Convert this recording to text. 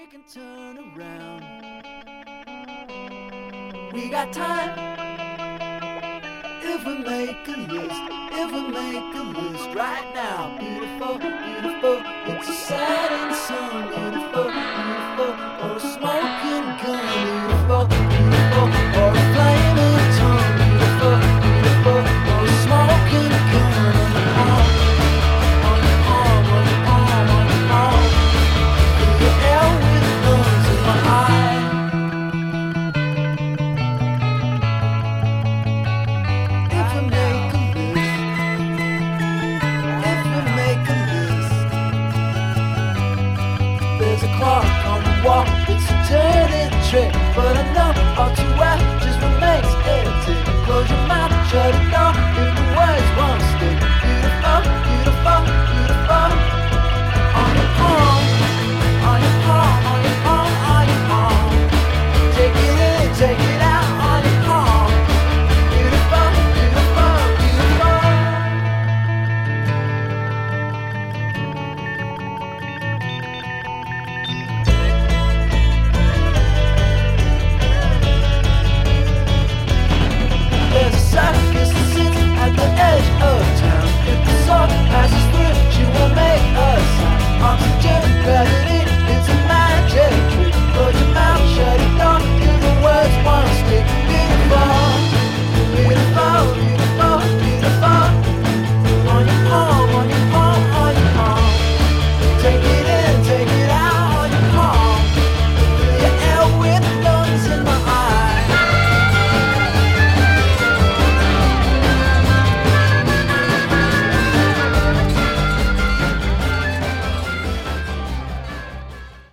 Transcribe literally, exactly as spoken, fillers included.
we can turn around. We got time if we make a list, if we make a list right now. Beautiful, beautiful, it's a setting sun. Beautiful, beautiful, or a smoking gun. Beautiful, beautiful, or a flaming tongue. Beautiful, beautiful, or a smoking gun. On your arm, on your arm, on your arm, on your arm. Fill the air with guns in my eye. If we make a list, if we make a list, there's a clock on the wall, it's a dirty trick, but I know how to